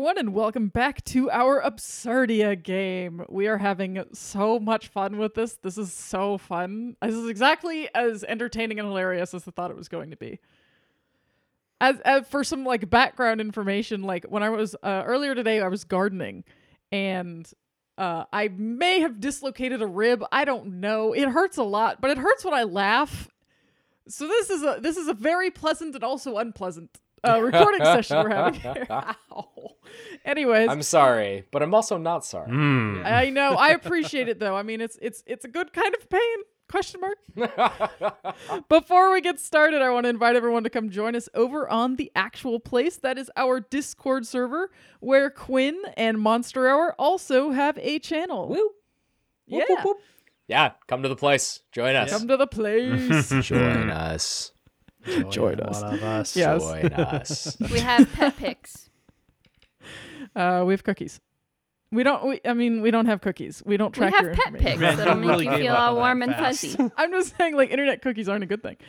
everyone, and welcome back to our Absurdia game. We are having so much fun with this. This is so fun. This is exactly as entertaining and hilarious as I thought it was going to be. As for some background information, when I was earlier today, I was gardening, and I may have dislocated a rib. I don't know. It hurts a lot, but it hurts when I laugh. So this is a very pleasant and also unpleasant recording session we're having here. Ow. Anyways, I'm sorry, but I'm also not sorry. I know. I appreciate it though. I mean, it's a good kind of pain. Question mark. Before we get started, I want to invite everyone to come join us over on the actual place. That is our Discord server, where Quinn and Monster Hour also have a channel. Woo. Yeah. Whoop, whoop, whoop. Yeah, come to the place. Join us. Come to the place. Join us. Join us. One of us. Yes. Join us. We have pet pics. We have cookies. We don't have cookies. We don't We track your have pet information. pics Man, that'll you make really you gave feel up all on warm that and fast. fuzzy. I'm just saying, internet cookies aren't a good thing.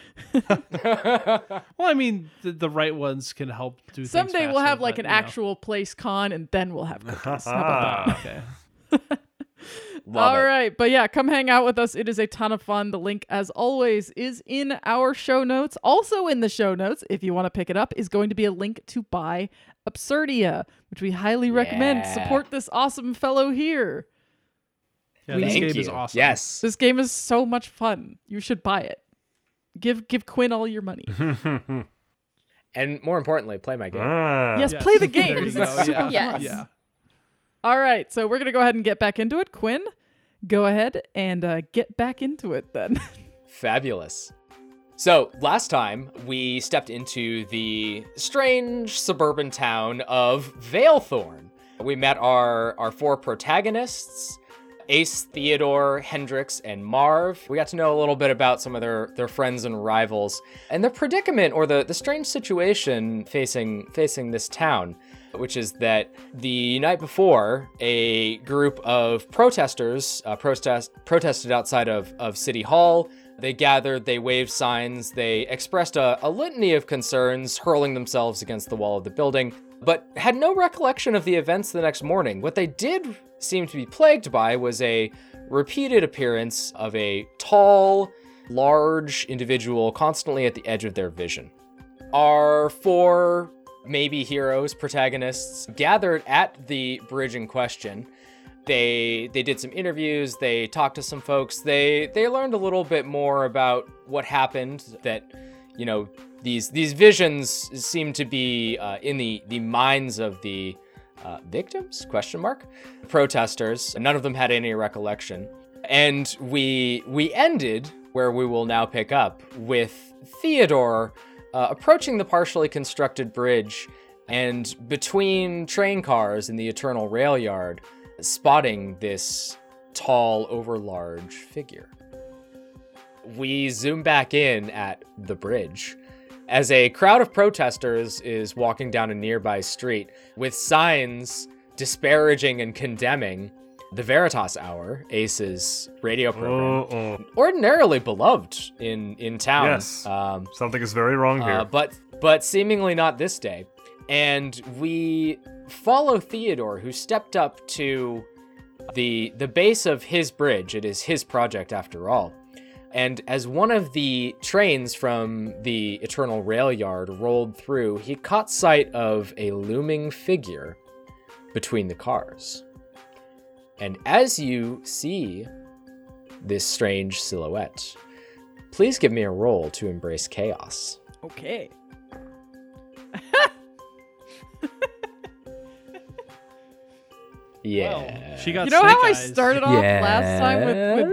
Well, I mean, the right ones can help do things Someday we'll faster, have but, an actual place con, and then we'll have cookies. How about that? Okay. Love All it. right, but yeah, come hang out with us. It is a ton of fun. The link, as always, is in our show notes. Also in the show notes, if you want to pick it up, is going to be a link to buy Absurdia, which we highly recommend. Yeah. Support this awesome fellow here. Yeah, this Thank game you. is awesome. Yes. This game is so much fun. You should buy it. Give Quinn all your money. And more importantly, play my game. Yes, Yes. play the game. There you It's go, super yeah. fun. Yes. Yeah. All right, so we're going to go ahead and get back into it. Quinn, go ahead and get back into it then. Fabulous. So, last time we stepped into the strange suburban town of Valethorn. We met our four protagonists, Ace, Theodore, Hendrix, and Marv. We got to know a little bit about some of their friends and rivals, and the predicament or the strange situation facing this town, which is that the night before, a group of protesters protested outside of City Hall. They gathered, they waved signs, they expressed a litany of concerns, hurling themselves against the wall of the building, but had no recollection of the events the next morning. What they did seem to be plagued by was a repeated appearance of a tall, large individual constantly at the edge of their vision. Our four maybe heroes, protagonists, gathered at the bridge in question. They did some interviews, they talked to some folks, they learned a little bit more about what happened, that, these visions seem to be in the minds of the victims, protesters. None of them had any recollection. And we ended where we will now pick up with Theodore approaching the partially constructed bridge, and between train cars in the Eternal Rail Yard, spotting this tall, overlarge figure. We zoom back in at the bridge as a crowd of protesters is walking down a nearby street with signs disparaging and condemning the Veritas Hour, Ace's radio program, ordinarily beloved in town. Yes. Something is very wrong here. But seemingly not this day. And we follow Theodore, who stepped up to the base of his bridge. It is his project after all. And as one of the trains from the Eternal Rail Yard rolled through, he caught sight of a looming figure between the cars. And as you see this strange silhouette, please give me a roll to embrace chaos. Okay. Yeah. Well, she got You know snake how I eyes. started off last time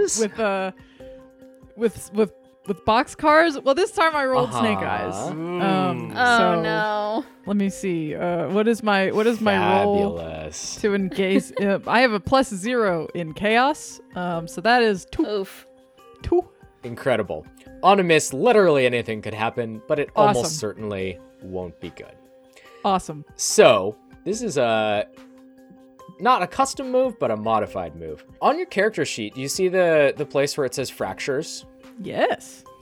with boxcars? Well, this time I rolled snake eyes. Oh So, no. Let me see. What is my roll Fabulous. to engage? I have a +0 in chaos. So that is 2. Oof. 2. Incredible. On a miss, literally anything could happen, but it Awesome. almost certainly won't be good. Awesome. So, this is not a custom move, but a modified move. On your character sheet, do you see the place where it says fractures? Yes.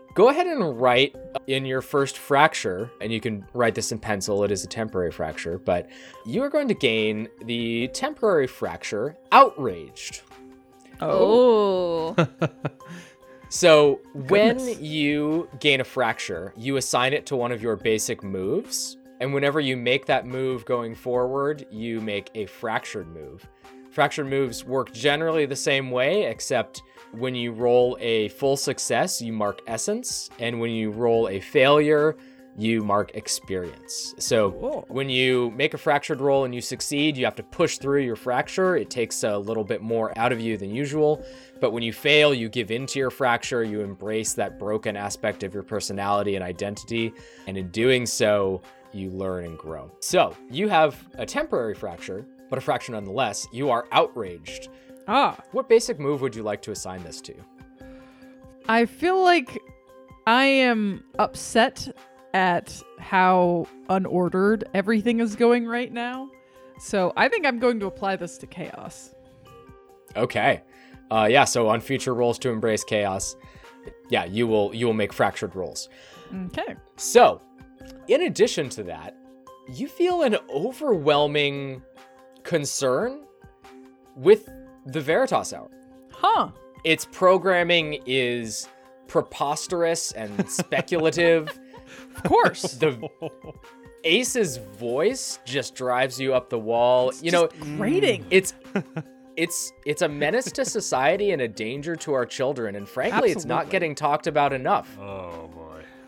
Go ahead and write in your first fracture, and you can write this in pencil. It is a temporary fracture, but you are going to gain the temporary fracture Outraged. Oh. So when you gain a fracture, you assign it to one of your basic moves. And whenever you make that move going forward, you make a fractured move. Fractured moves work generally the same way, except when you roll a full success, you mark essence. And when you roll a failure, you mark experience. So when you make a fractured roll and you succeed, you have to push through your fracture. It takes a little bit more out of you than usual. But when you fail, you give into your fracture. You embrace that broken aspect of your personality and identity. And in doing so, you learn and grow. So you have a temporary fracture, but a fracture nonetheless. You are outraged. What basic move would you like to assign this to? I feel like I am upset at how unordered everything is going right now. So I think I'm going to apply this to chaos. Okay. So on future rolls to embrace chaos, you will make fractured rolls. Okay. So, in addition to that, you feel an overwhelming concern with the Veritas Hour. Huh. Its programming is preposterous and speculative. Of course. The Ace's voice just drives you up the wall. Grating. It's a menace to society and a danger to our children, and frankly, It's not getting talked about enough. Oh boy.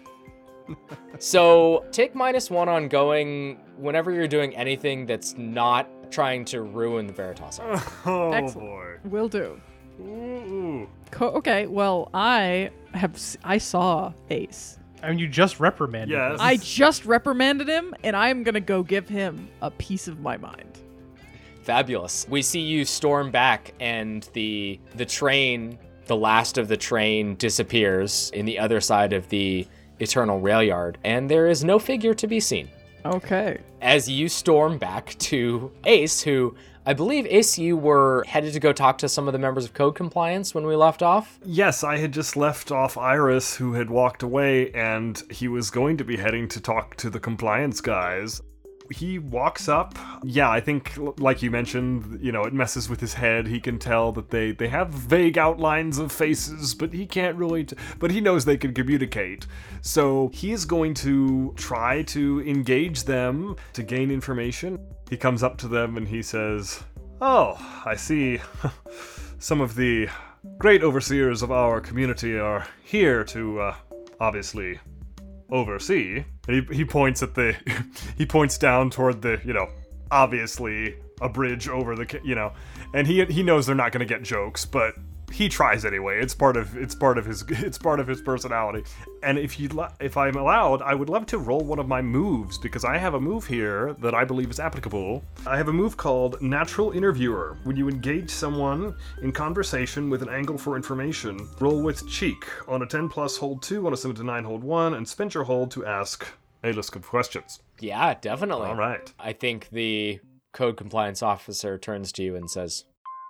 So take -1 on going whenever you're doing anything that's not trying to ruin the Veritas Hour. Oh Excellent. boy. Will do. Ooh. Okay, well, I saw Ace. I mean, you just reprimanded Yes. him. I just reprimanded him, and I'm gonna go give him a piece of my mind. Fabulous. We see you storm back, and the train, the last of the train, disappears in the other side of the Eternal Rail Yard, and there is no figure to be seen. Okay. As you storm back to Ace, who I believe, Ace, you were headed to go talk to some of the members of Code Compliance when we left off? Yes, I had just left off Iris, who had walked away, and he was going to be heading to talk to the compliance guys. He walks up. Yeah, I think, like you mentioned, it messes with his head. He can tell that they have vague outlines of faces, but he can't really... but he knows they can communicate. So he is going to try to engage them to gain information. He comes up to them and he says, "Oh, I see. Some of the great overseers of our community are here to, obviously... oversee." And he points at he points down toward the, obviously a bridge over the, and he knows they're not going to get jokes, but he tries anyway. It's part of his personality. And if I'm allowed, I would love to roll one of my moves, because I have a move here that I believe is applicable. I have a move called Natural Interviewer. When you engage someone in conversation with an angle for information, roll with cheek. On a 10+, hold 2. On a 7 to 9, hold 1. And spend your hold to ask a list of questions. Yeah, definitely. All right. I think the Code Compliance officer turns to you and says,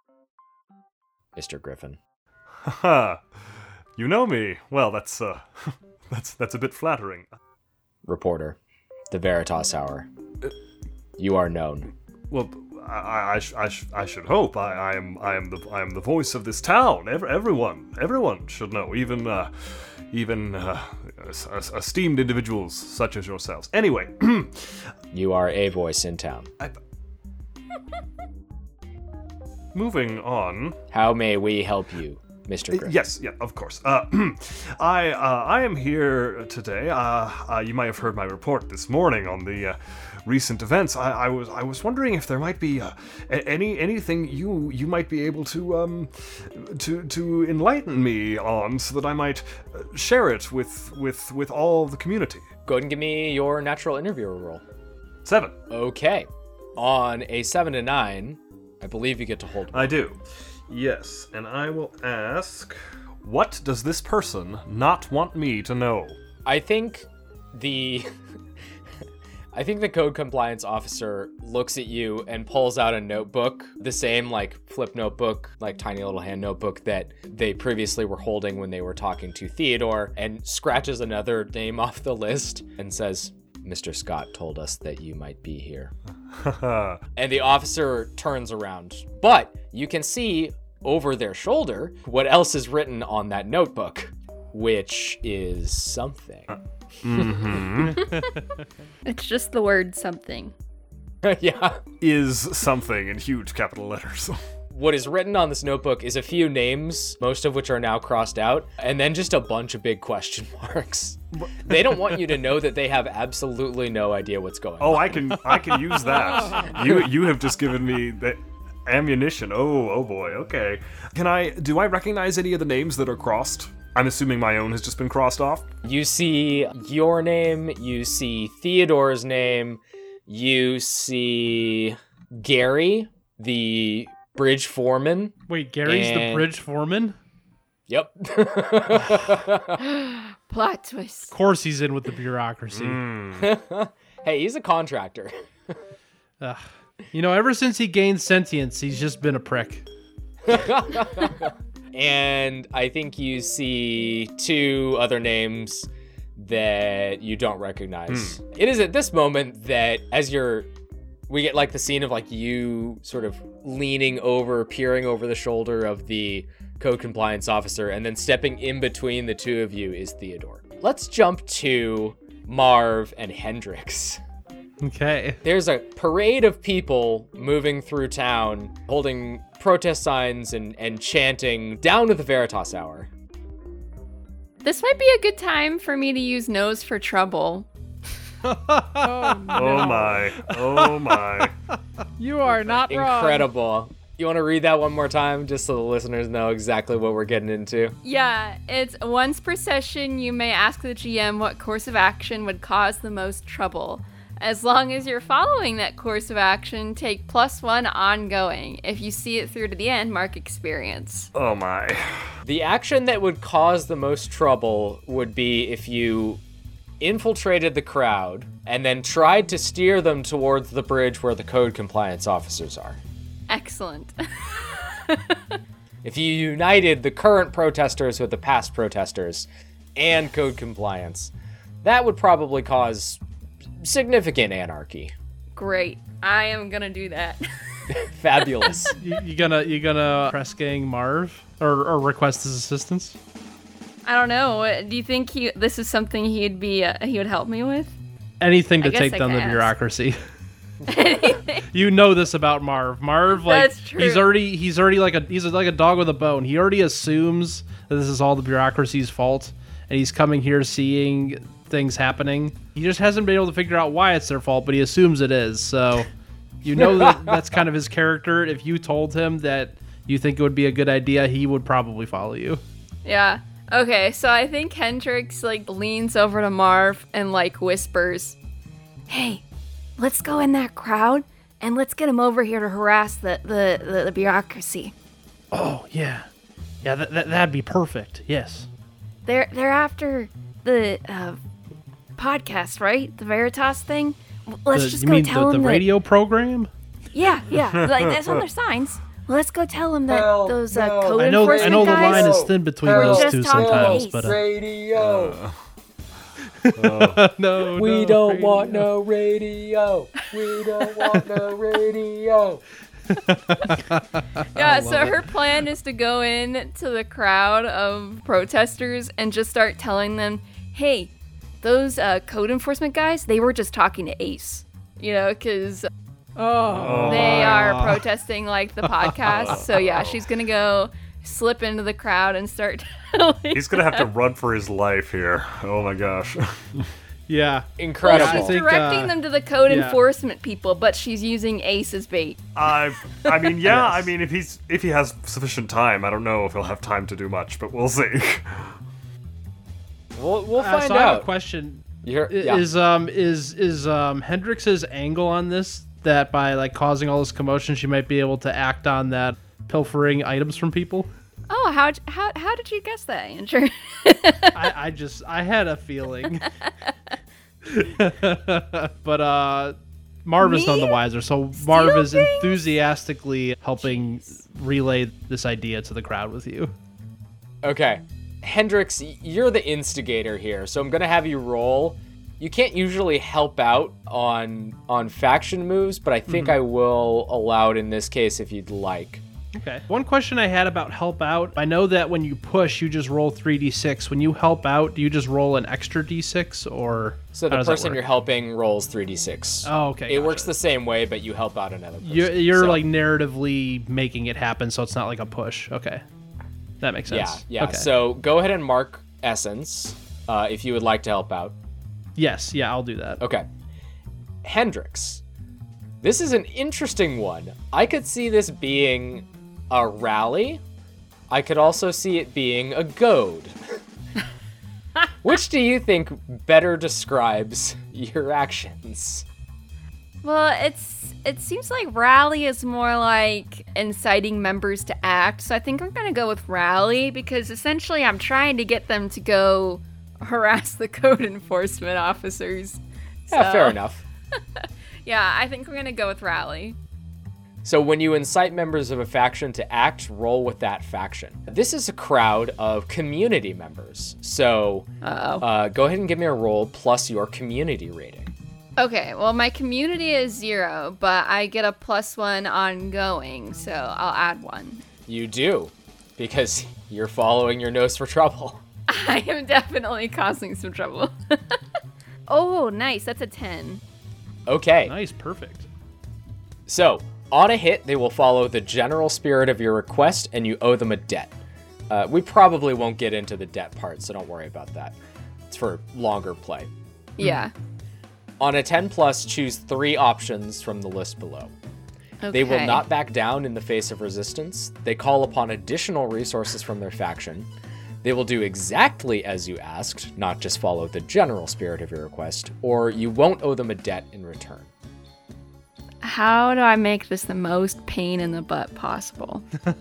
"Mr. Griffin." Haha. You know me. Well, that's a bit flattering. Reporter, the Veritas Hour. You are known. Well, I should hope. I am the voice of this town. Everyone should know. Even esteemed individuals such as yourselves. Anyway, You are a voice in town. moving on. How may we help you, Mr. Griffin? Yes, yeah, of course. I am here today. You might have heard my report this morning on the recent events. I was wondering if there might be anything you might be able to enlighten me on, so that I might share it with all the community. Go ahead and give me your natural interviewer roll. 7. Okay. On a 7 to 9, I believe you get to hold one. I do. Yes, and I will ask, what does this person not want me to know? I think I think the code compliance officer looks at you and pulls out a notebook, the same like flip notebook, like tiny little hand notebook that they previously were holding when they were talking to Theodore, and scratches another name off the list and says, Mr. Scott told us that you might be here. And the officer turns around, but you can see over their shoulder what else is written on that notebook, which is something. It's just the word something. Yeah. Is something in huge capital letters. What is written on this notebook is a few names, most of which are now crossed out, and then just a bunch of big question marks. They don't want you to know that they have absolutely no idea what's going on. Oh, I can use that. You have just given me the ammunition. Oh boy. Okay. Do I recognize any of the names that are crossed? I'm assuming my own has just been crossed off. You see your name, you see Theodore's name, you see Gary, the bridge foreman. Wait, Gary's the bridge foreman? Yep. Plot twist. Of course he's in with the bureaucracy. Hey, he's a contractor. Ever since he gained sentience, he's just been a prick. And I think you see two other names that you don't recognize. It is at this moment that we get like the scene of like you sort of leaning over, peering over the shoulder of the code compliance officer, and then stepping in between the two of you is Theodore. Let's jump to Marv and Hendrix. Okay. There's a parade of people moving through town, holding protest signs and chanting down to the Veritas Hour. This might be a good time for me to use Nose for Trouble. Oh, no. Oh my. You are not wrong. Incredible. You want to read that one more time just so the listeners know exactly what we're getting into? Yeah, it's once per session you may ask the GM what course of action would cause the most trouble. As long as you're following that course of action, take +1 ongoing. If you see it through to the end, mark experience. Oh my. The action that would cause the most trouble would be if you infiltrated the crowd and then tried to steer them towards the bridge where the code compliance officers are. Excellent. If you united the current protesters with the past protesters and code compliance, that would probably cause significant anarchy. Great. I am gonna do that. Fabulous. You gonna press gang Marv or request his assistance? I don't know. Do you think this is something he would help me with? Anything to I guess take I down can the ask. bureaucracy. You know this about Marv. Marv, like, That's true. he's already like a dog with a bone. He already assumes that this is all the bureaucracy's fault, and he's coming here seeing things happening. He just hasn't been able to figure out why it's their fault, but he assumes it is. So, that's kind of his character. If you told him that you think it would be a good idea, he would probably follow you. Yeah. Okay, so I think Hendrix leans over to Marv and whispers, "Hey, let's go in that crowd and let's get him over here to harass the bureaucracy. Oh yeah, that'd be perfect. Yes. They're after the podcast, right? The Veritas thing. Let's just go tell them the radio program. Yeah, that's on their signs. Let's go tell them that those code I know enforcement the guys. line is thin between We're those just two talking sometimes, Ace. but Radio. no, We don't want no radio. We don't want no radio. Yeah, so her plan is to go in to the crowd of protesters and just start telling them, hey, those code enforcement guys, they were just talking to Ace. Because they are protesting the podcast. So yeah, she's going to go slip into the crowd and start telling He's gonna have to run for his life here. Oh my gosh. yeah, Incredible. Well, she's think, directing them to the code yeah. enforcement people, but she's using Ace as bait. I mean, yeah. Yes. I mean, if he has sufficient time, I don't know if he'll have time to do much, but we'll see. We'll find so I have a out. question. Yeah. Is Hendrix's angle on this that by causing all this commotion, she might be able to act on that pilfering items from people? Oh, how did you guess that, Andrew? I had a feeling. But Marv is none the wiser, so Marv is enthusiastically helping relay this idea to the crowd with you. Okay. Hendrix, you're the instigator here, so I'm going to have you roll. You can't usually help out on faction moves, but I think I will allow it in this case if you'd like. Okay. One question I had about help out. I know that when you push, you just roll 3d6. When you help out, do you just roll an extra d6, or So the person you're helping rolls 3d6. Oh, okay. It works the same way, but you help out another person. You're So- like narratively making it happen, so it's not like a push. Okay. That makes sense. Yeah. Okay. So go ahead and mark Essence if you would like to help out. Yes, yeah, I'll do that. Okay. Hendrix, this is an interesting one. I could see this being a rally. I could also see it being a goad. Which do you think better describes your actions? Well, it seems like rally is more like inciting members to act. So I think I'm going to go with rally because essentially I'm trying to get them to go harass the code enforcement officers. Yeah, So, fair enough. Yeah, I think we're going to go with rally. So when you incite members of a faction to act, roll with that faction. This is a crowd of community members. So go ahead and give me a roll plus your community rating. Okay, well, my community is 0, but I get a +1 ongoing, so I'll add 1. You do, because you're following your nose for trouble. I am definitely causing some trouble. Oh, nice. That's a 10. Okay. Nice, perfect. So, on a hit, they will follow the general spirit of your request, and you owe them a debt. We probably won't get into the debt part, so don't worry about that. It's for longer play. Yeah. On a 10 plus, choose 3 options from the list below. Okay. They will not back down in the face of resistance. They call upon additional resources from their faction. They will do exactly as you asked, not just follow the general spirit of your request, or you won't owe them a debt in return. How do I make this the most pain in the butt possible?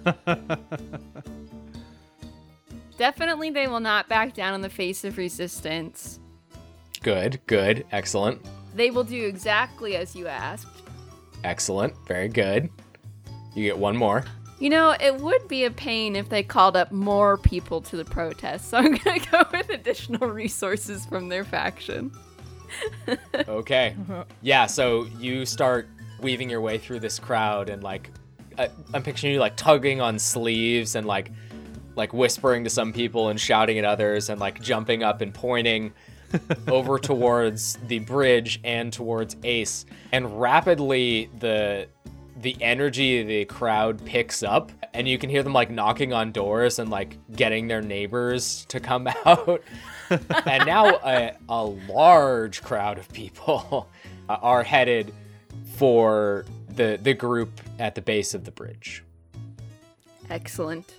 Definitely they will not back down in the face of resistance. Good, excellent. They will do exactly as you asked. Excellent, very good. You get one more. You know, it would be a pain if they called up more people to the protest, so I'm gonna go with additional resources from their faction. Okay. Yeah, so you start weaving your way through this crowd and I'm picturing you tugging on sleeves and like whispering to some people and shouting at others and jumping up and pointing over towards the bridge and towards Ace. And rapidly the energy of the crowd picks up and you can hear them knocking on doors and getting their neighbors to come out. And now a large crowd of people are headed for the group at the base of the bridge. Excellent.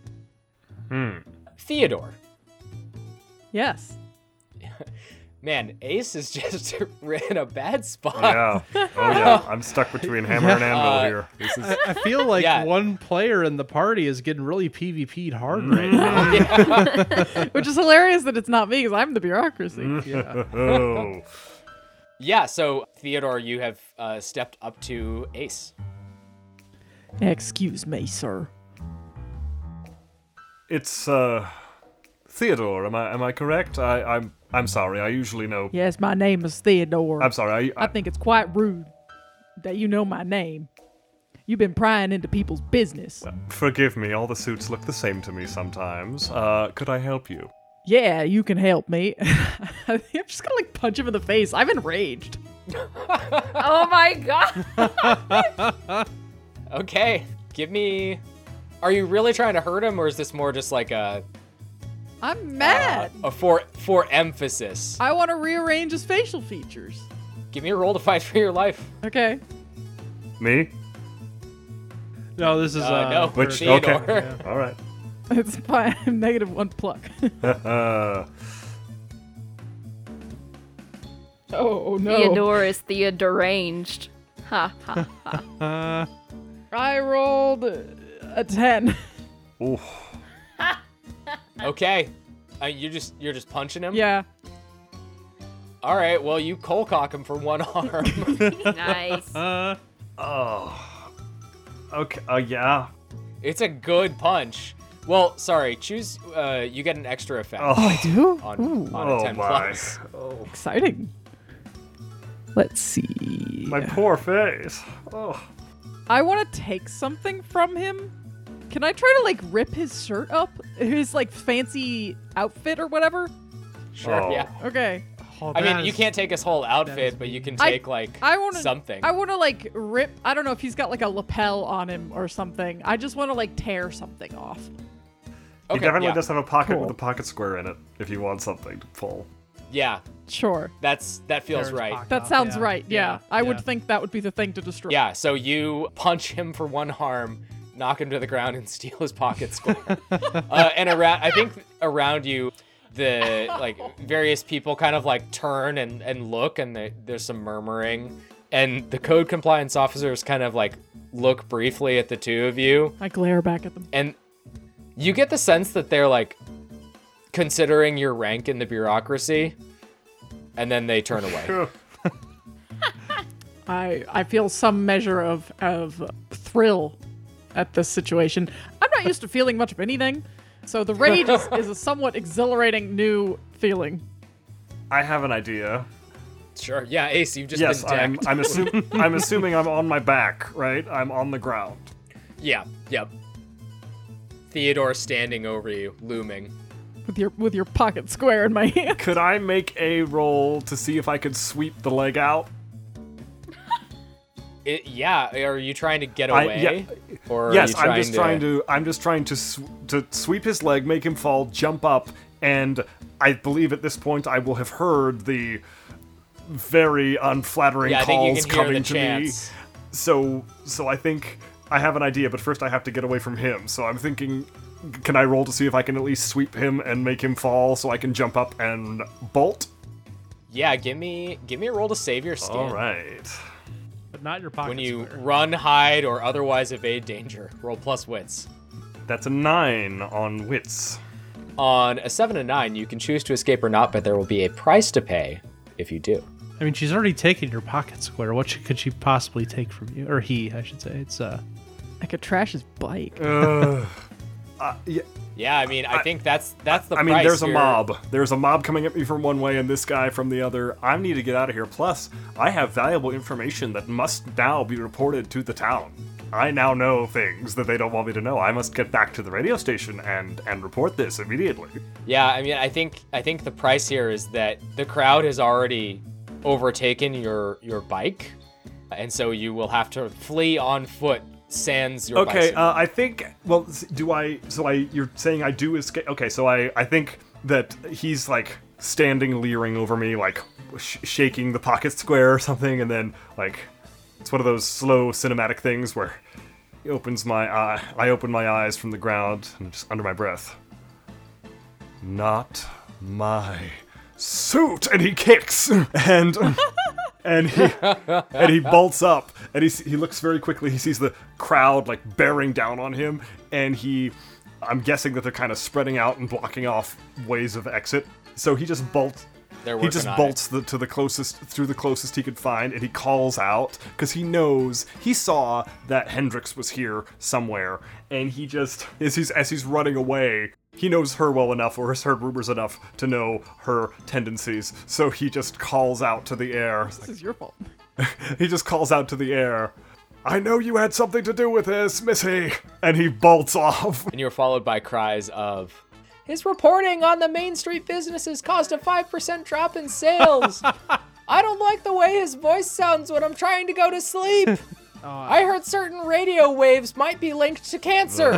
Theodore. Yes. Man, Ace is just in a bad spot. Yeah. Oh yeah. I'm stuck between hammer and anvil here. This is I feel like Yeah. one player in the party is getting really PvP'd hard right now. Which is hilarious that it's not me because I'm the bureaucracy. Yeah. oh. Yeah, so Theodore, you have stepped up to Ace. Excuse me, sir. It's Theodore. Am I correct? I'm sorry. I usually know. Yes, my name is Theodore. I'm sorry. I think it's quite rude that you know my name. You've been prying into people's business. Forgive me. All the suits look the same to me sometimes. Could I help you? Yeah, you can help me. I'm just gonna punch him in the face. I'm enraged. Oh my god! Okay, give me... Are you really trying to hurt him, or is this more just I'm mad. for emphasis? I want to rearrange his facial features. Give me a roll to fight for your life. Okay. Me? No, this is No, Which? Theodore. Okay. All right. It's fine. I'm -1 pluck. Oh no. Theodore is Theodoranged. Ha ha ha. I rolled a 10. Ooh. Okay, you're just punching him. Yeah. All right, well, you coal cock him for one arm. Nice. Oh. Okay. Yeah. It's a good punch. Well, sorry, choose. You get an extra effect Oh. I do? on Ooh, a Oh 10 my. plus. Oh. exciting. Let's see. My poor face. Oh. I want to take something from him. Can I try to like rip his shirt up? His like fancy outfit or whatever? Sure, Oh. yeah. Okay. Oh, I that mean, you is- can't take his whole is outfit, but you can I- take like I want to something. I want to like rip. I don't know if he's got like a lapel on him or something. I just want to like tear something off. He Okay, definitely yeah. does have a pocket Cool. with a pocket square in it if you want something to pull. Yeah, Sure. that feels Tears right. pocket That off, sounds yeah. right. Yeah. I would yeah. think that would be the thing to destroy. Yeah, so you punch him for one arm, knock him to the ground, and steal his pocket square. And around, I think around you, the like various people kind of like turn and look, and there's some murmuring, and the code compliance officers kind of like look briefly at the two of you, I glare back at them. and you get the sense that they're like considering your rank in the bureaucracy, and then they turn away. I feel some measure of thrill at this situation. I'm not used to feeling much of anything, so the rage is a somewhat exhilarating new feeling. I have an idea. Sure, yeah, Ace, you've just Yes, been decked. I'm assuming I'm on my back, right? I'm on the ground. Yeah, yep. Theodore standing over you, looming. With your pocket square in my hand. Could I make a roll to see if I could sweep the leg out? Yeah, are you trying to get I- away? yeah. Or Yes, are you I'm just trying to sweep his leg, make him fall, jump up, and I believe at this point I will have heard the very unflattering Yeah, I think you calls can hear coming the to chants. me. So I think I have an idea, but first I have to get away from him. So I'm thinking, can I roll to see if I can at least sweep him and make him fall so I can jump up and bolt? Yeah, give me a roll to save your skin. All right. But not your pocket When you square. run, hide, or otherwise evade danger, roll plus wits. That's a 9 on wits. On a 7 and 9, you can choose to escape or not, but there will be a price to pay if you do. I mean, she's already taken your pocket square. What could she possibly take from you? Or he, I should say. It's I could trash his bike. Yeah, Yeah, I mean, I think that's the I price. mean, there's a You're- mob. There's a mob coming at me from one way and this guy from the other. I need to get out of here. Plus, I have valuable information that must now be reported to the town. I now know things that they don't want me to know. I must get back to the radio station and report this immediately. Yeah, I mean, I think the price here is that the crowd has already overtaken your bike, and so you will have to flee on foot sans your Okay, bicycle. I think. Well, you're saying I do escape? Okay, so I think that he's like standing, leering over me, like shaking the pocket square or something, and then like it's one of those slow cinematic things where he opens my eye. I open my eyes from the ground and just under my breath. Not my suit, and he kicks and. And he bolts up, and he looks very quickly. He sees the crowd like bearing down on him, and I'm guessing that they're kind of spreading out and blocking off ways of exit. So he just bolts. They're He working just on bolts through the closest he could find, and he calls out because he knows he saw that Hendrix was here somewhere, and he just as he's running away. He knows her well enough, or has heard rumors enough to know her tendencies. So he just calls out to the air. This is your fault. He just calls out to the air. I know you had something to do with this, Missy. And he bolts off. And you're followed by cries of, his reporting on the Main Street businesses caused a 5% drop in sales. I don't like the way his voice sounds when I'm trying to go to sleep. I heard certain radio waves might be linked to cancer.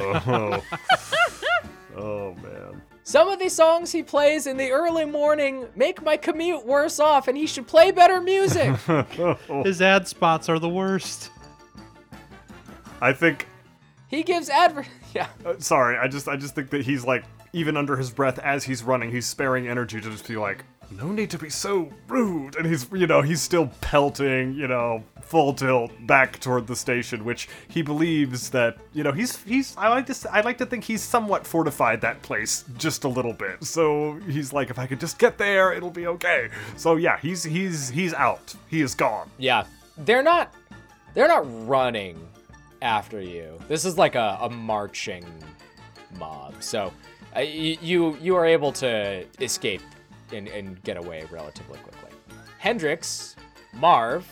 Oh man. Some of the songs he plays in the early morning make my commute worse off, and he should play better music. his ad spots are the worst. I think. He gives yeah. Sorry, I just think that he's like, even under his breath as he's running, he's sparing energy to just be like, No need to be so rude. And he's still pelting, full tilt back toward the station, which he believes that, I like to think he's somewhat fortified that place just a little bit. So he's like, if I could just get there, it'll be okay. So yeah, he's out. He is gone. Yeah. They're not running after you. This is like a marching mob. So you are able to escape and get away relatively quickly. Hendrix, Marv,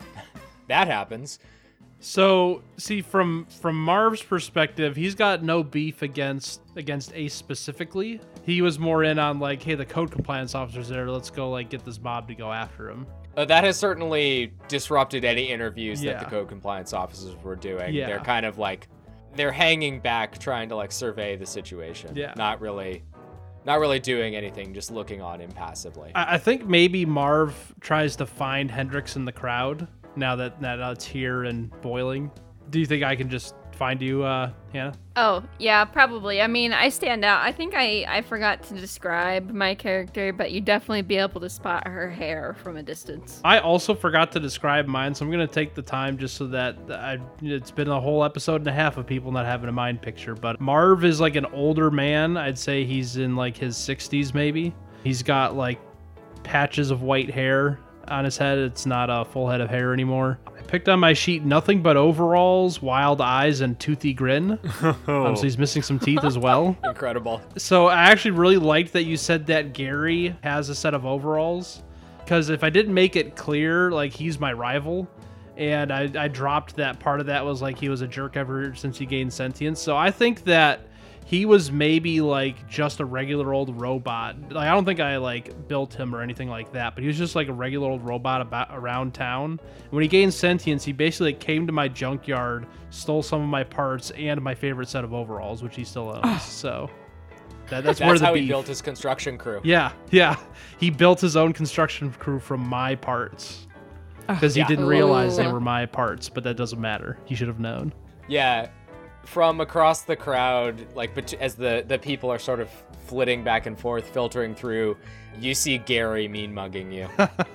that happens. So, see, from Marv's perspective, he's got no beef against Ace specifically. He was more in on like, hey, the code compliance officer's there. Let's go like get this mob to go after him. That has certainly disrupted any interviews that Yeah. the code compliance officers were doing. Yeah. They're kind of like, they're hanging back, trying to like survey the situation. Yeah. Not really doing anything, just looking on impassively. I think maybe Marv tries to find Hendrix in the crowd now that it's here and boiling. Do you think I can just find you, Hannah? Oh, yeah, probably. I mean, I stand out. I think I forgot to describe my character, but you'd definitely be able to spot her hair from a distance. I also forgot to describe mine, so I'm going to take the time just so that it's been a whole episode and a half of people not having a mind picture. But Marv is like an older man. I'd say he's in like his 60s maybe. He's got like patches of white hair on his head. It's not a full head of hair anymore. I picked on my sheet nothing but overalls, wild eyes, and toothy grin. So he's missing some teeth as well. Incredible. So I actually really liked that you said that Gary has a set of overalls, because if I didn't make it clear, like, he's my rival, and I dropped that part of that was like he was a jerk ever since he gained sentience. So I think that he was maybe like just a regular old robot. Like, I don't think I like built him or anything like that, but he was just like a regular old robot around town. And when he gained sentience, he basically came to my junkyard, stole some of my parts and my favorite set of overalls, which he still owns. So that's where That's the how beef. he built his construction crew. Yeah. He built his own construction crew from my parts because he Yeah. didn't realize they Ooh. were my parts, but that doesn't matter. He should have known. Yeah. From across the crowd, like as the people are sort of flitting back and forth, filtering through, you see Gary mean mugging you.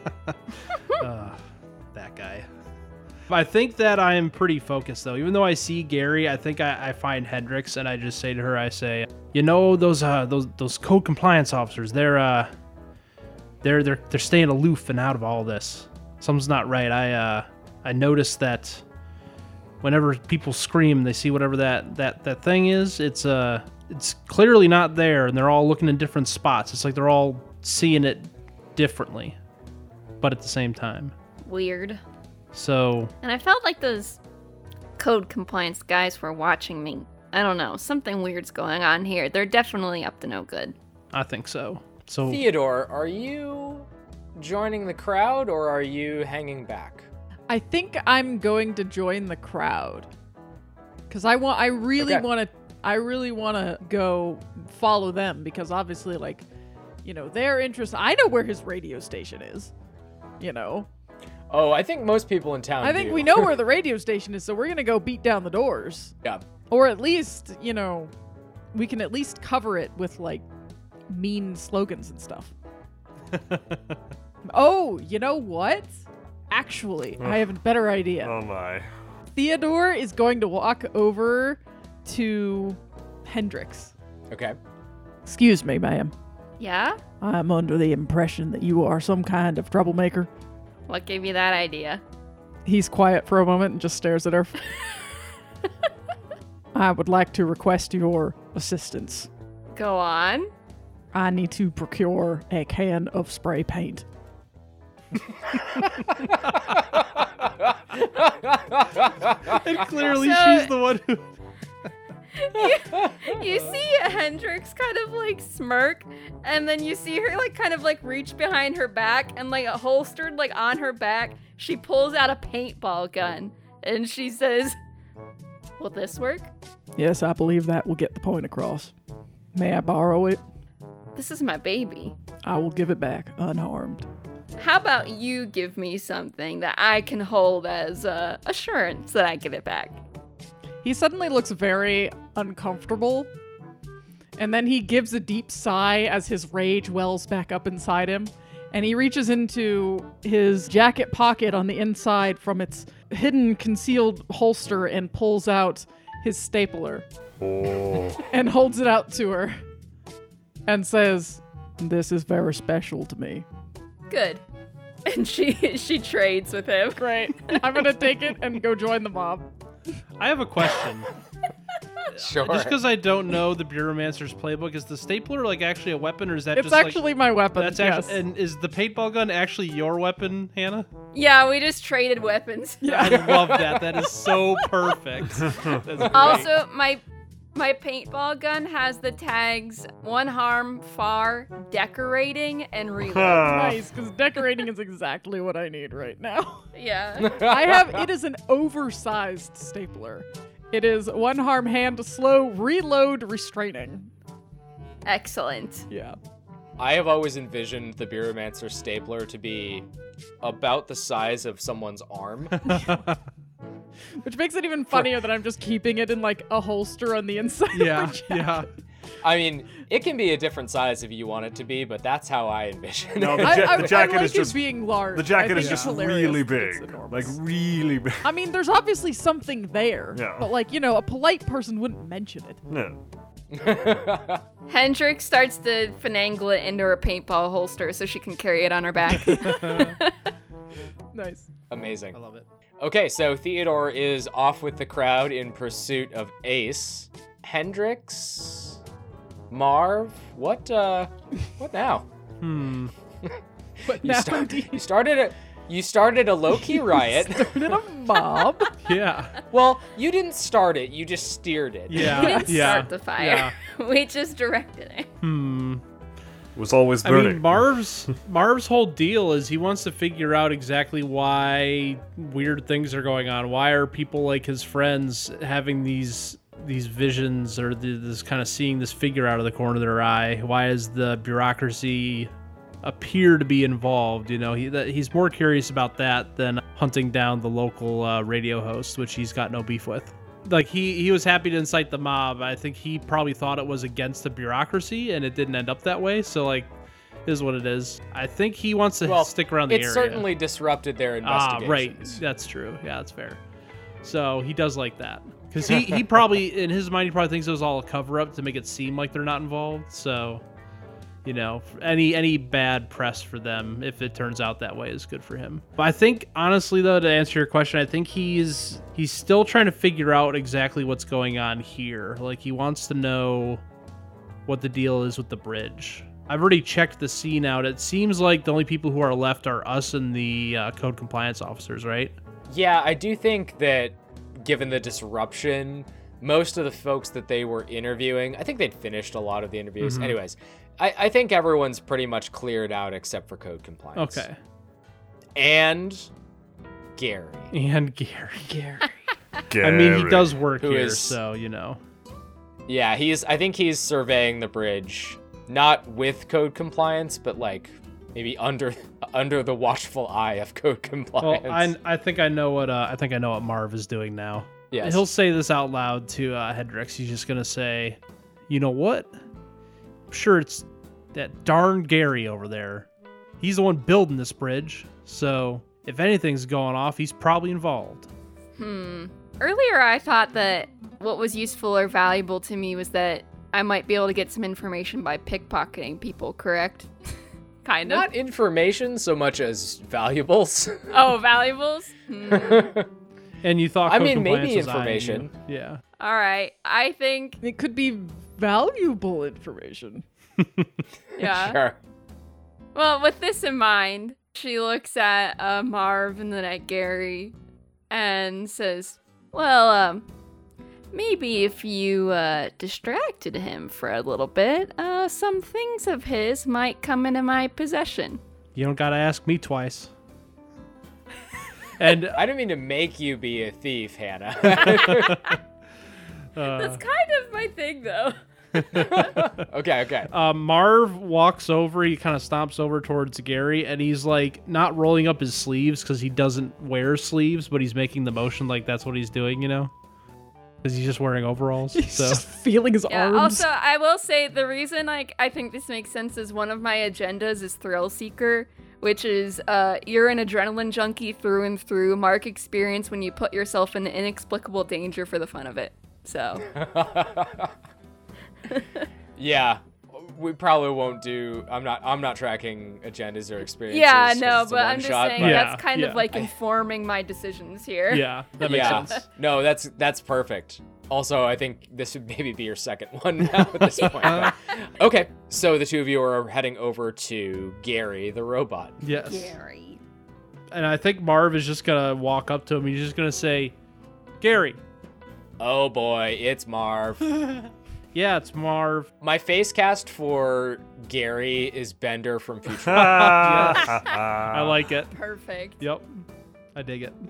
That guy. I think that I am pretty focused though. Even though I see Gary, I think I find Hendrix and I just say to her, I say, those code compliance officers, they're staying aloof and out of all this. Something's not right. I noticed that whenever people scream, they see whatever that thing is. It's clearly not there, and they're all looking in different spots. It's like they're all seeing it differently, but at the same time. Weird. So And I felt like those code compliance guys were watching me. I don't know. Something weird's going on here. They're definitely up to no good. I think so. So Theodore, are you joining the crowd or are you hanging back? I think I'm going to join the crowd because I really Okay. want to go follow them because obviously, like, their interest. I know where his radio station is. Oh, I think most people in town I think do. we know where the radio station is, so we're gonna go beat down the doors, Yeah. or at least we can at least cover it with like mean slogans and stuff. Oh, you know what? Actually, I have a better idea. Oh my. Theodore is going to walk over to Hendrix. Okay. Excuse me, ma'am. Yeah? I'm under the impression that you are some kind of troublemaker. What gave you that idea? He's quiet for a moment and just stares at her. I would like to request your assistance. Go on. I need to procure a can of spray paint. and clearly So- she's the one who. You see Hendrix kind of like smirk, and then you see her like kind of like reach behind her back, and like holstered like on her back, she pulls out a paintball gun, and she says, "Will this work? Yes, I believe that will get the point across. May I borrow it? This is my baby. I will give it back unharmed. How about you give me something that I can hold as assurance that I get it back?" He suddenly looks very uncomfortable, and then he gives a deep sigh as his rage wells back up inside him, and he reaches into his jacket pocket on the inside from its hidden concealed holster and pulls out his stapler Oh. and holds it out to her and says, "This is very special to me." Good. And she trades with him. Great. I'm gonna take it and go join the mob. I have a question. Sure. Just because I don't know the Bureaumancer's playbook, is the stapler like actually a weapon, or is that It's just actually my weapon. that's yes. actually? And is the paintball gun actually your weapon, Hannah? Yeah, we just traded weapons. I love that. That is so perfect. That's great. Also, my paintball gun has the tags one harm, far, decorating, and reload. Nice, because decorating is exactly what I need right now. Yeah. It is an oversized stapler. It is one harm, hand, slow, reload, restraining. Excellent. Yeah. I have always envisioned the Bureaumancer stapler to be about the size of someone's arm. Which makes it even funnier that I'm just keeping it in like a holster on the inside of Yeah, my jacket. yeah. I mean, it can be a different size if you want it to be, but that's how I envision No, it. the jacket I like is just it being large. the jacket I is think just it's hilarious really that it's big, enormous. like really big. I mean, there's obviously something there. Yeah. But like, a polite person wouldn't mention it. No. Hendrix starts to finagle it into her paintball holster so she can carry it on her back. Nice. Amazing. I love it. Okay, so Theodore is off with the crowd in pursuit of Ace. Hendrix? Marv? What now? But You, now you started a low-key riot. started a mob. Yeah. Well, you didn't start it, you just steered it. Yeah. We didn't yeah. start the fire. We just directed it. Was always I burning. mean, Marv's whole deal is he wants to figure out exactly why weird things are going on. Why are people like his friends having these visions or this kind of seeing this figure out of the corner of their eye? Why is the bureaucracy appear to be involved? He's more curious about that than hunting down the local radio host, which he's got no beef with. Like he was happy to incite the mob. I think he probably thought it was against the bureaucracy, and it didn't end up that way. So like, is what it is. I think he wants to stick around the area. It certainly disrupted their investigations. Right. That's true. Yeah, that's fair. So he does like that. Because he probably, in his mind, he probably thinks it was all a cover-up to make it seem like they're not involved. So, any bad press for them, if it turns out that way, is good for him. But I think, honestly, though, to answer your question, I think he's still trying to figure out exactly what's going on here. Like, he wants to know what the deal is with the bridge. I've already checked the scene out. It seems like the only people who are left are us and the code compliance officers, right? Yeah, I do think that given the disruption, most of the folks that they were interviewing, I think they'd finished a lot of the interviews. Mm-hmm. Anyways, I think everyone's pretty much cleared out except for code compliance. Okay. And Gary. And Gary. Gary. I mean, he does work Who here, is- so, Yeah, I think he's surveying the bridge, not with code compliance, but like maybe under the watchful eye of code Well, compliance. I think I know what Marv is doing now. Yes. He'll say this out loud to Hendrix. He's just gonna say, "You know what? I'm sure it's that darn Gary over there. He's the one building this bridge. So if anything's going off, he's probably involved." Earlier, I thought that what was useful or valuable to me was that I might be able to get some information by pickpocketing people, correct? Kind of. Not information so much as valuables. Oh, valuables? And you thought I code mean, maybe compliance was eyeing information. you. Yeah. All right. I think, It could be valuable information. yeah. Sure. Well, with this in mind, she looks at Marv and then at Gary and says, well, maybe if you distracted him for a little bit, some things of his might come into my possession. You don't gotta ask me twice. And I didn't mean to make you be a thief, Hannah. That's kind of my thing, though. Okay. Marv walks over, he kind of stomps over towards Gary, and he's like not rolling up his sleeves because he doesn't wear sleeves, but he's making the motion like that's what he's doing, because he's just wearing overalls. He's So just feeling his Yeah, arms. also, I will say the reason I think this makes sense is one of my agendas is thrill seeker. which is you're an adrenaline junkie through and through. Mark experience when you put yourself in inexplicable danger for the fun of it. So. Yeah. We probably won't do. I'm not tracking agendas or experiences. Yeah, 'cause no, it's a but I'm just one-shot, saying but- that's kind of yeah. like informing my decisions here. Yeah, that makes Yeah. sense. No, that's perfect. Also, I think this would maybe be your second one now at this point. but- Okay, so the two of you are heading over to Gary, the robot. Yes. Gary. And I think Marv is just gonna walk up to him. He's just gonna say, "Gary." Oh boy, it's Marv. Yeah, it's Marv. My face cast for Gary is Bender from Futurama. I like it. Perfect. Yep. I dig it.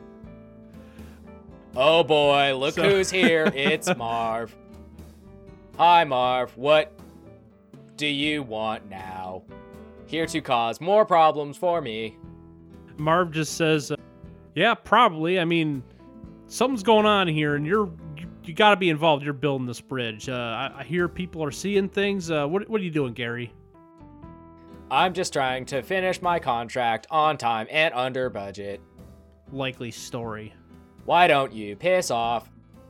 Oh boy, look So- who's here. It's Marv. Hi, Marv. What do you want now? Here to cause more problems for me. Marv just says, "Yeah, probably. I mean, something's going on here, and you got to be involved. You're building this bridge. I hear people are seeing things. What are you doing, Gary?" I'm just trying to finish my contract on time and under budget. Likely story. Why don't you piss off?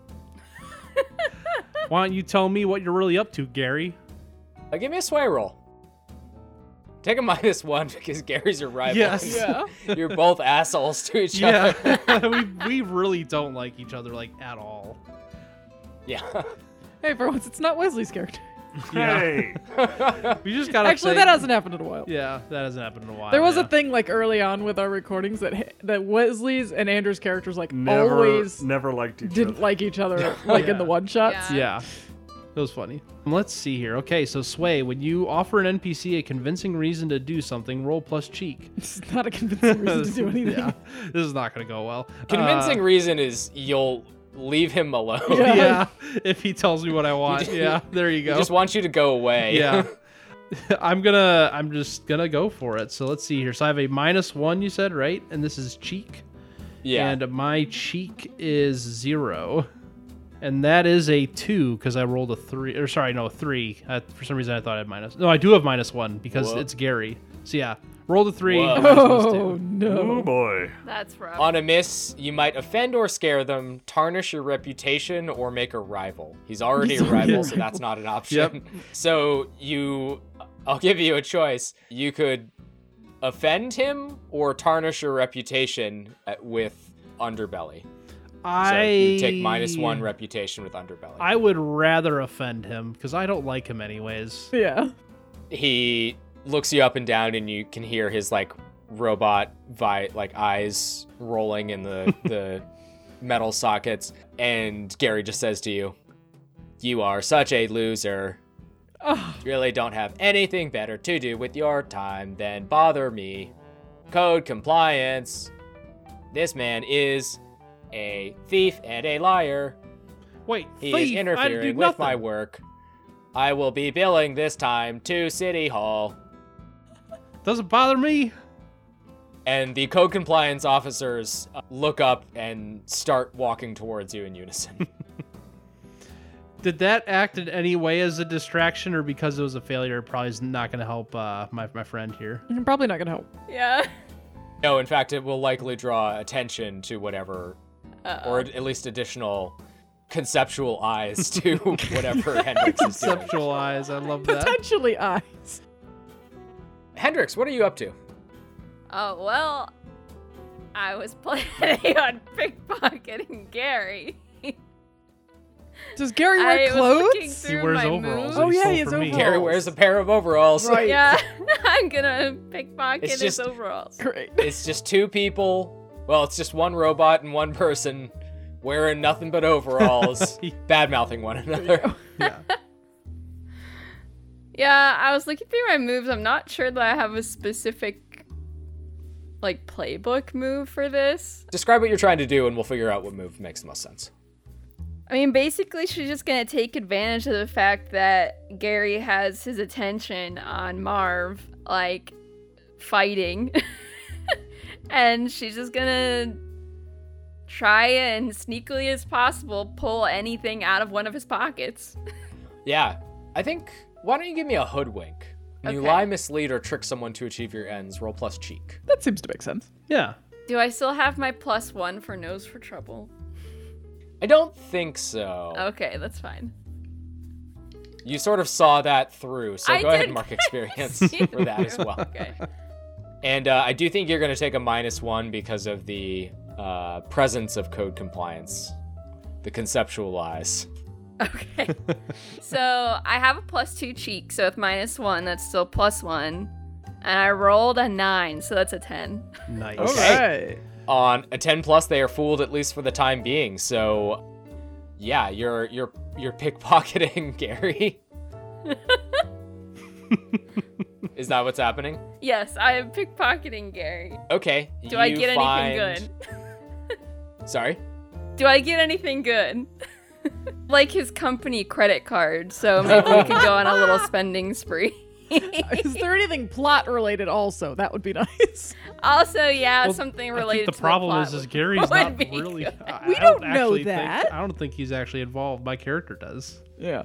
Why don't you tell me what you're really up to, Gary? Give me a sway roll. Take a -1 because Gary's your rival. Yes. Yeah. You're both assholes to each other. Yeah, we really don't like each other like at all. Yeah. Hey, for once, it's not Wesley's character. Hey. We just gotta Actually, say- that hasn't happened in a while. Yeah, that hasn't happened in a while. There was yeah. a thing like early on with our recordings that Wesley's and Andrew's characters like Never, always never liked each didn't other. like each other like in the one shots. Yeah. Yeah. That was funny. Let's see here. Okay, so Sway, when you offer an NPC a convincing reason to do something, roll plus cheek. It's not a convincing reason to do anything. Yeah, this is not going to go well. Convincing reason is you'll leave him alone. Yeah. Yeah, if he tells me what I want. Yeah, there you He go. just wants you to go away. Yeah. I'm just gonna go for it. So let's see here. So I have a -1, you said, right? And this is cheek. Yeah. And my cheek is 0. And that is a 2 because I rolled a 3. Or sorry, no, 3. For some reason I thought I had minus. No, I do have -1 because Whoa. it's Gary. So yeah, rolled a 3. Whoa. minus Oh 2. Oh no. boy. That's rough. On a miss, you might offend or scare them, tarnish your reputation, or make a rival. He's already a rival, so that's not an option. Yep. So I'll give you a choice. You could offend him or tarnish your reputation with Underbelly. So you take -1 reputation with Underbelly. I would rather offend him because I don't like him anyways. Yeah. He looks you up and down, and you can hear his like robot eyes rolling in the metal sockets. And Gary just says to you, "You are such a loser. Oh, You really don't have anything better to do with your time than bother me. Code compliance. This man is a thief and a liar. Wait, He thief, is I didn't do interfering with my nothing. work. I will be billing this time to City Hall." Doesn't bother me. And the code compliance officers look up and start walking towards you in unison. Did that act in any way as a distraction, or because it was a failure? It probably is not going to help my friend here. I'm probably not gonna help. Yeah. No, in fact, it will likely draw attention to whatever, or at least additional conceptual eyes to whatever Hendrix is doing. Conceptual eyes, I love that. Potentially eyes. Hendrix, what are you up to? Oh, well, I was planning on pickpocketing Gary. Does Gary I wear was looking clothes? through wears my overalls. moves. Oh yeah, Stole he has from me. overalls. Gary wears a pair of overalls. Right. Yeah, I'm gonna pickpocket It's his just- overalls. Great. It's just two people. Well, it's just one robot and one person wearing nothing but overalls, bad-mouthing one another. Yeah. Yeah, I was looking through my moves. I'm not sure that I have a specific, like, playbook move for this. Describe what you're trying to do, and we'll figure out what move makes the most sense. I mean, basically, she's just gonna take advantage of the fact that Gary has his attention on Marv, like, fighting. And she's just gonna try and sneakily as possible pull anything out of one of his pockets. Yeah, I think. Why don't you give me a hoodwink? When you Okay. lie, mislead, or trick someone to achieve your ends, roll plus cheek. That seems to make sense. Yeah. Do I still have my +1 for nose for trouble? I don't think so. Okay, that's fine. You sort of saw that through, so I go ahead did and mark kinda experience see for that as through. well. Okay. And I do think you're going to take a -1 because of the presence of code compliance, the conceptualize. Okay. So I have a +2 cheek, so with -1, that's still +1. And I rolled a 9, so that's a 10. Nice. All Okay. right. On a 10 plus, they are fooled at least for the time being. So, yeah, you're pickpocketing Gary. Is that what's happening? Yes, I am pickpocketing Gary. Okay. Do I get anything good? Sorry. Do I get anything good? Like his company credit card, so maybe we could go on a little spending spree. Is there anything plot related also? That would be nice. Also, yeah, Well, something I related think to the problem plot is would- Gary's would not be really. good. We I don't know actually that. I don't think he's actually involved. My character does. Yeah.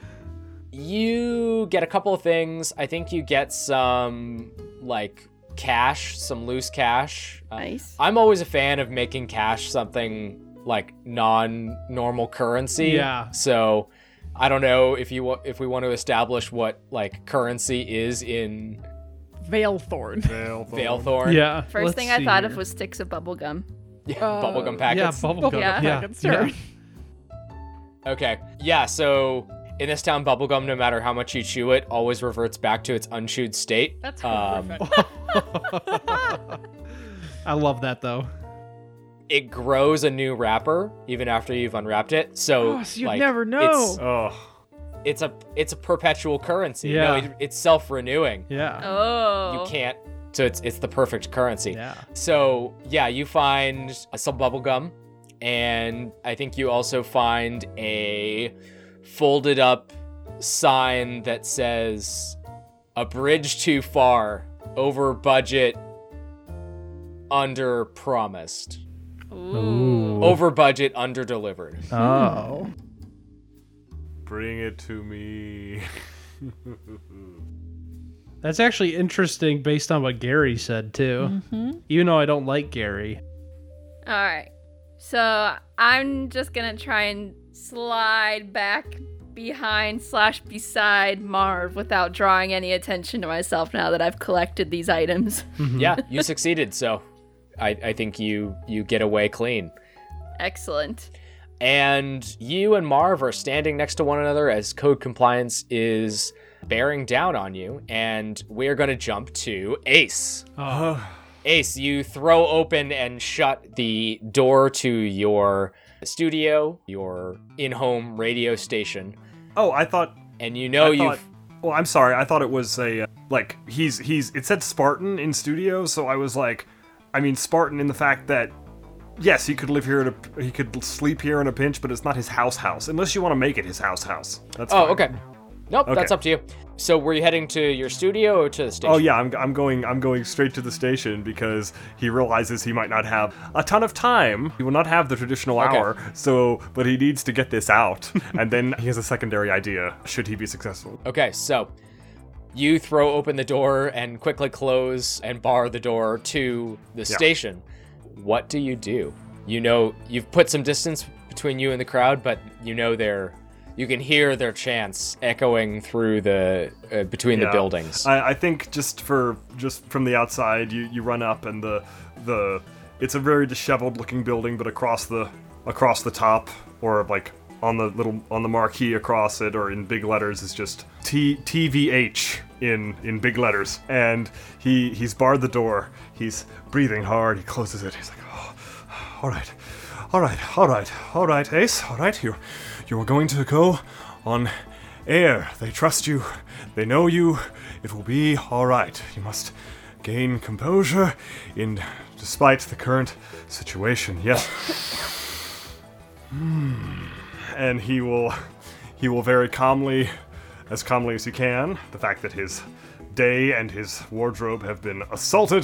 You get a couple of things. I think you get some, like, cash, some loose cash. Nice. I'm always a fan of making cash something like non-normal currency. Yeah. So I don't know if we want to establish what like currency is in Veilthorn. Veilthorn. Yeah. First let's thing I see thought here. of was sticks of bubble gum. Bubblegum Yeah, packets. bubblegum. Yeah. Yeah. Packets, sure. Okay. Yeah. So in this town, bubblegum, no matter how much you chew it, always reverts back to its unchewed state. That's Um, horrific. I love that though. It grows a new wrapper even after you've unwrapped it. So, Oh, so you'd like, never know. Oh, It's a perpetual currency. Yeah. No, it's self-renewing. Yeah. Oh. You can't. So it's the perfect currency. Yeah. So yeah, you find some bubble gum, and I think you also find a folded up sign that says "A bridge too far, over budget, under promised, Ooh. over budget, under delivered." Oh. bring it to me. That's actually interesting based on what Gary said too. Mm-hmm. Even though I don't like Gary. All right. So I'm just going to try and slide back behind / beside Marv without drawing any attention to myself now that I've collected these items. Yeah, you succeeded. So I think you get away clean. Excellent. And you and Marv are standing next to one another as code compliance is bearing down on you. And we're going to jump to Ace. Ace, you throw open and shut the door to your studio, your in-home radio station. Oh, I thought. And you know you've... Well, I'm sorry. I thought it was a like he's. It said Spartan in studio, so I was like, I mean Spartan in the fact that yes, he could live here. He could sleep here in a pinch, but it's not his house. Unless you want to make it his house. That's Oh, fine. okay. Nope, Okay. that's up to you. So were you heading to your studio or to the station? Oh yeah, I'm going straight to the station because he realizes he might not have a ton of time. He will not have the traditional Okay. hour. But he needs to get this out, and then he has a secondary idea. Should he be successful? Okay, so you throw open the door and quickly close and bar the door to the station. What do? You know, you've put some distance between you and the crowd, but you know you can hear their chants echoing through the between the Yeah. buildings. I think just from the outside, you run up and the it's a very disheveled looking building, but across the top or like on the marquee across it or in big letters is just TVH in big letters, and he's barred the door. He's breathing hard. He closes it. He's like, oh, all right, Ace, all right, you are going to go on air. They trust you. They know you. It will be all right. You must gain composure despite the current situation. Yes. And he will very calmly as he can, the fact that his day and his wardrobe have been assaulted.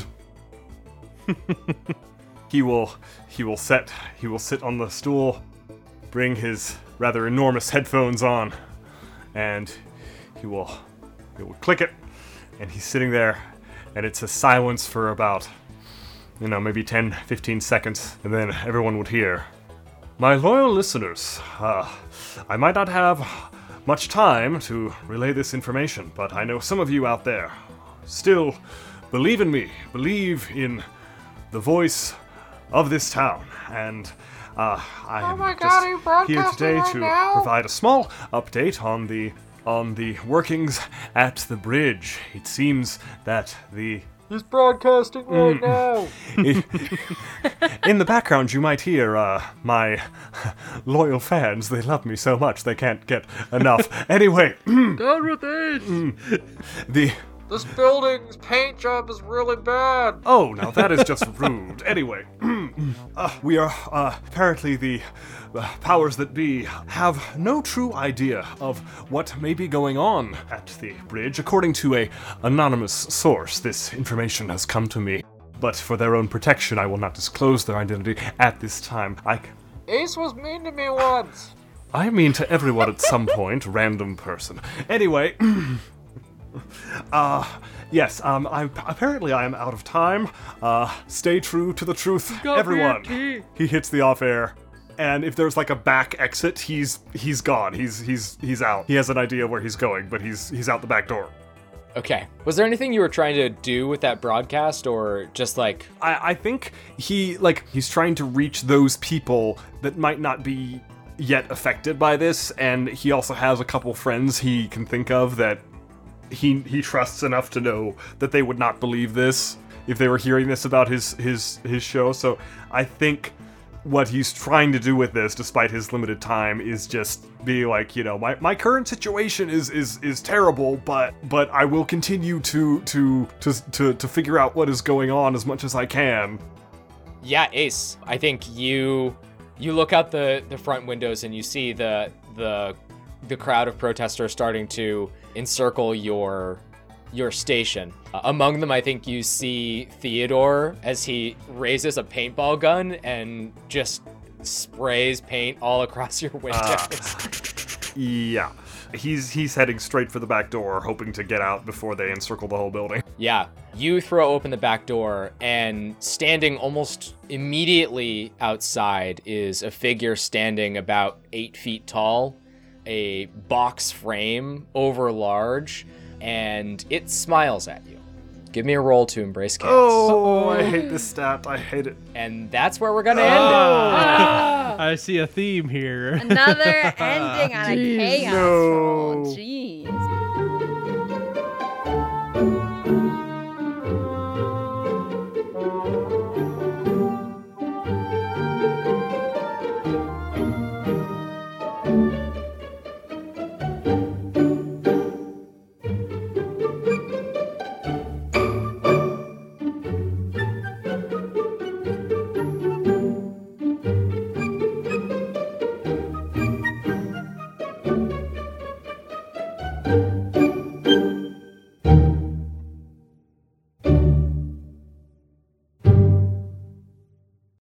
He will sit on the stool, bring his rather enormous headphones on, and he will click it, And he's sitting there, and it's a silence for about, maybe 10, 15 seconds, and then everyone would hear, "My loyal listeners, I might not have much time to relay this information, but I know some of you out there still believe in me, believe in the voice of this town, and I am just here today to provide a small update on the workings at the bridge. It seems that He's broadcasting right now. in the background, you might hear my loyal fans. They love me so much they can't get enough. Anyway, Done with it! This building's paint job is really bad. Oh, now that is just rude. Anyway, we are apparently the powers that be have no true idea of what may be going on at the bridge. According to a anonymous source, this information has come to me. But for their own protection, I will not disclose their identity at this time. Ace was mean to me once. I mean to everyone at some point, random person. Anyway, yes, apparently I am out of time. Stay true to the truth, everyone. He hits the off air, and if there's like a back exit, he's gone. He's out. He has an idea where he's going, but he's out the back door. Okay. Was there anything you were trying to do with that broadcast, or just like... I think he's trying to reach those people that might not be yet affected by this, and he also has a couple friends he can think of that he trusts enough to know that they would not believe this if they were hearing this about his show. So I think what he's trying to do with this, despite his limited time, is just be like, my current situation is terrible, but I will continue to figure out what is going on as much as I can. Yeah, Ace, I think you look out the front windows and you see the crowd of protesters starting to encircle your station. Among them, I think you see Theodore as he raises a paintball gun and just sprays paint all across your windows. Yeah. He's heading straight for the back door, hoping to get out before they encircle the whole building. Yeah. You throw open the back door, and standing almost immediately outside is a figure standing about 8 feet tall, a box frame over large, and it smiles at you. Give me a roll to embrace chaos. Oh, I hate this stat. I hate it. And that's where we're gonna end it. I see a theme here. Another ending on a chaos roll. Jeez.